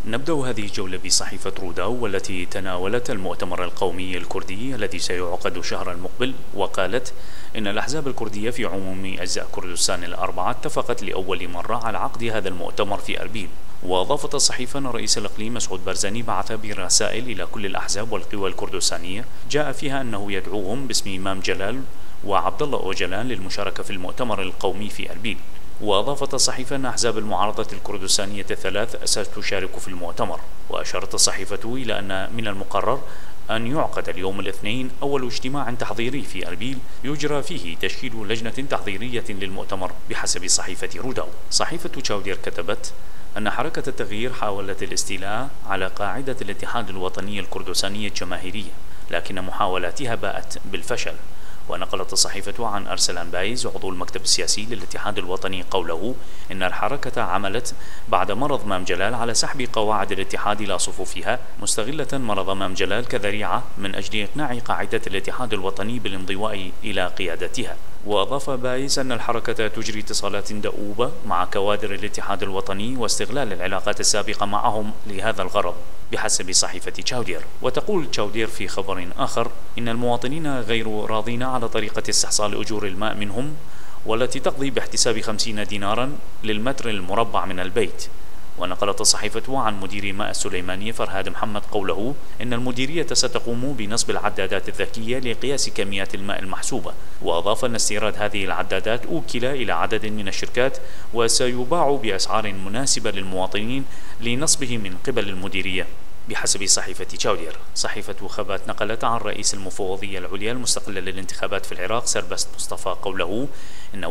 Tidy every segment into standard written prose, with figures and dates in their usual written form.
نبدأ هذه الجولة بصحيفة روداو والتي تناولت المؤتمر القومي الكردي الذي سيعقد الشهر المقبل، وقالت إن الأحزاب الكردية في عموم أجزاء كردستان الأربعة اتفقت لأول مرة على عقد هذا المؤتمر في أربيل. وأضافت الصحيفة أن رئيس الإقليم مسعود بارزاني بعث برسائل إلى كل الأحزاب والقوى الكردستانية جاء فيها أنه يدعوهم باسم إمام جلال وعبد الله أوجلان للمشاركة في المؤتمر القومي في أربيل. وأضافت الصحيفة أن أحزاب المعارضة الكردستانية الثلاث ستشارك في المؤتمر. وأشارت الصحيفة إلى أن من المقرر أن يعقد اليوم الاثنين أول اجتماع تحضيري في أربيل يجرى فيه تشكيل لجنة تحضيرية للمؤتمر بحسب صحيفة روداو. صحيفة تشاودير كتبت أن حركة التغيير حاولت الاستيلاء على قاعدة الاتحاد الوطني الكردستاني الجماهيرية، لكن محاولاتها باءت بالفشل. ونقلت الصحيفة عن أرسلان بايز عضو المكتب السياسي للاتحاد الوطني قوله إن الحركة عملت بعد مرض مام جلال على سحب قواعد الاتحاد إلى صفوفها، مستغلة مرض مام جلال كذريعة من أجل إقناع قاعدة الاتحاد الوطني بالانضواء إلى قيادتها. وأضاف بايز أن الحركة تجري اتصالات دؤوبة مع كوادر الاتحاد الوطني واستغلال العلاقات السابقة معهم لهذا الغرض بحسب صحيفة تشاودير. وتقول تشاودير في خبر آخر إن المواطنين غير راضين على طريقة استحصال أجور الماء منهم، والتي تقضي باحتساب 50 دينارا للمتر المربع من البيت. ونقلت الصحيفة عن مدير ماء السليمانية فرهاد محمد قوله إن المديرية ستقوم بنصب العدادات الذكية لقياس كميات الماء المحسوبة. وأضاف أن استيراد هذه العدادات أوكل إلى عدد من الشركات وسيباع بأسعار مناسبة للمواطنين لنصبه من قبل المديرية بحسب صحيفة تشاودير. صحيفة خبات نقلت عن رئيس المفوضية العليا المستقلة للانتخابات في العراق سربست مصطفى قوله إن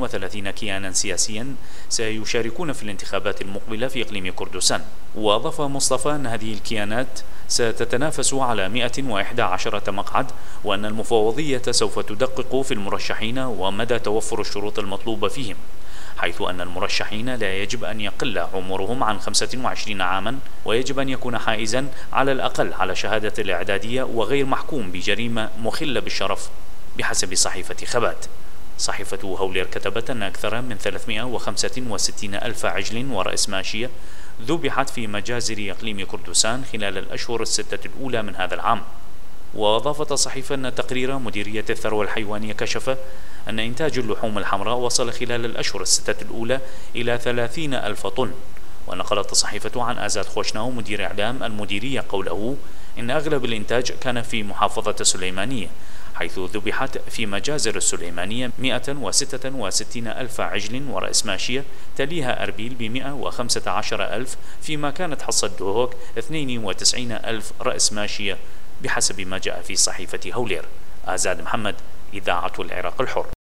31 كيانا سياسيا سيشاركون في الانتخابات المقبلة في إقليم كردستان. وأضاف مصطفى أن هذه الكيانات ستتنافس على 111 مقعد، وأن المفوضية سوف تدقق في المرشحين ومدى توفر الشروط المطلوبة فيهم، حيث أن المرشحين لا يجب أن يقل عمرهم عن 25 عاما، ويجب أن يكون حائزا على الأقل على شهادة الإعدادية وغير محكوم بجريمة مخلة بالشرف بحسب صحيفة خبات. صحيفة هولير كتبت أن أكثر من 365 ألف عجل ورأس ماشية ذبحت في مجازر إقليم كردستان خلال الأشهر الستة الأولى من هذا العام. وأضافت الصحيفة أن تقرير مديرية الثروة الحيوانية كشف أن إنتاج اللحوم الحمراء وصل خلال الأشهر الستة الأولى إلى 30 ألف طن. ونقلت الصحيفة عن آزاد خوشناو مدير إعلام المديرية قوله إن أغلب الإنتاج كان في محافظة السليمانية، حيث ذبحت في مجازر السليمانية 166 ألف عجل ورأس ماشية، تليها أربيل ب115 ألف، فيما كانت حصة دهوك 92 ألف رأس ماشية بحسب ما جاء في صحيفة هولير. آزاد محمد، إذاعة العراق الحر.